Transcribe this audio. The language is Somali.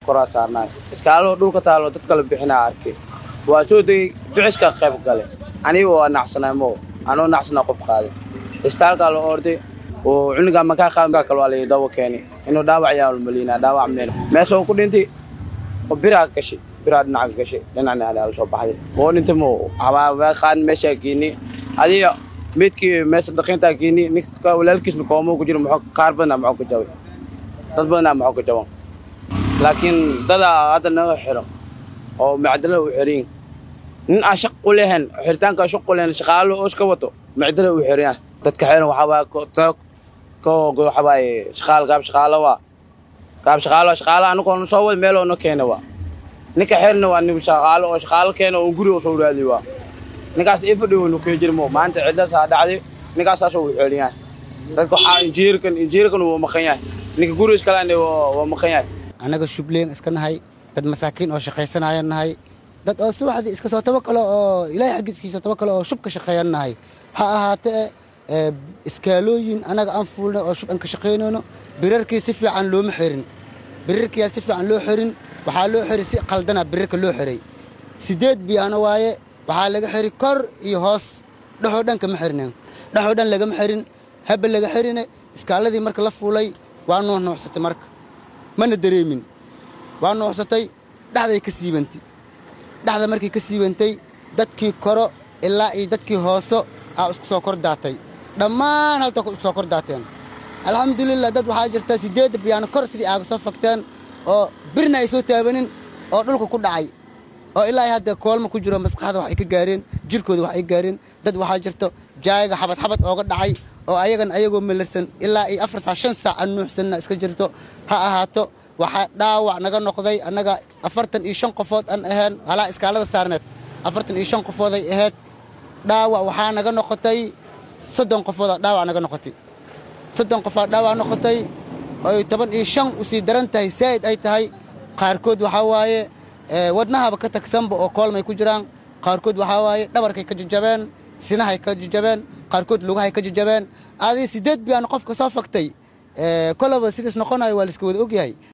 koraa saarnaa iskaalo dhulka taalo dad kala bixinaa arkay waa soo day biciska qayb gale aniga waa nacsanay mo anoo nacsana qof qaaday istaalka la orday oo cuniga ma ka qaanka kala walay dawo keenay inuu dhaawac yaa malina dhaawac meel meesha ku dhintay oo bira gashay bira dhinaca gashay dhinacna ala soo baxay oo inta mo waa qaan meesha geeni adiga midkii meesha dhaqinta geeni ninka walaalkiisna koomo ku jiro muxuu qaar badan muxuu ku jaway dad badan muxuu ku jawan laakiin dada hadda naga xiro oo macdala u xirin in ashaq u leeyahay xirtaanka ashaq u leeyahay shaqaalo oo iska wato macdala u xiriyaan dadka xeeran waxa waa ko waxa waa shaqaalo anu soo wad meel oo no keenay waa ninka xeerna waa nin shaqaalo keenay oo guri oo soo raadi waa ninkaas ifadhiyo inuu ka jirmo maanta ciidaas dhacday ninkaas soo u xiriyaan dadku waxa injiirkan uu maqan yahay ninka guri iska laanay waa maqan yahay anaga shubleen iska nahay dad masaakiin oo shaqaysanayaan nahay dad oo subaxdii iska soo tabakalo oo ilaahay xaqiiskiisa tabakalo oo shubka shaqeeyaan nahay ha ahaatee iskaalooyin anaga aan fuulno oo shub an ka shaqeynayno birarkii si fiican looma xirin birarkii si fiican loo xirin waxa loo xiray si qaldana birarka loo xiray 8 biyana waaye waxa laga xiri kor iyo hoos dhaxo dhanka ma xirneen dhaxo dhan laga ma xirin haba laga xirine iskaaladii marka la fuulay waa noocsatay marka mana dareemin waa noocsatay dhaxday ka siibantay dhaxda markii ka siibantay dadkii koro ilaa iyo dadkii hooso isku soo kor daatay dhammaan halta ku soo kor daateen alxamdulillah dad waxa jirta 8 biyaan kor sidii aaga soo fakteen oo birna ay soo taabanin oo dhulka ku dhacay oo ilaa hadda koolma ku jiro maskaxda wax ay ka gaareen jirkooda wax ay gaareen dad waxa jirto jaayiga xabad ooga dhacay oo ayagoo melersan ilaa ay 4 saac 5 saac nuuxsanna iska jirto ha ahaato waxa dhaawac naga noqday anaga 45 qofood aan ahaan hala iskaalada saarneed 45 qofood ay ahayd dhaawac waxa naga noqotay 30 qofood dhaawac naga noqotay 30 qofood dhaawac noqotay oo 15 u sii daran tahay said ay tahay qaarkood waxa waaye wadnaha ka tagsanba oo koolmay ku jiraan qaarkood waxa waaye dhabarkay ka jajabeen sinahay ka jajabeen qaarkood lugahay ka jajabeen aadi 8 biyaan qofka soo faktay kolaba sidaas noqonayo waa la iska wada ogyahay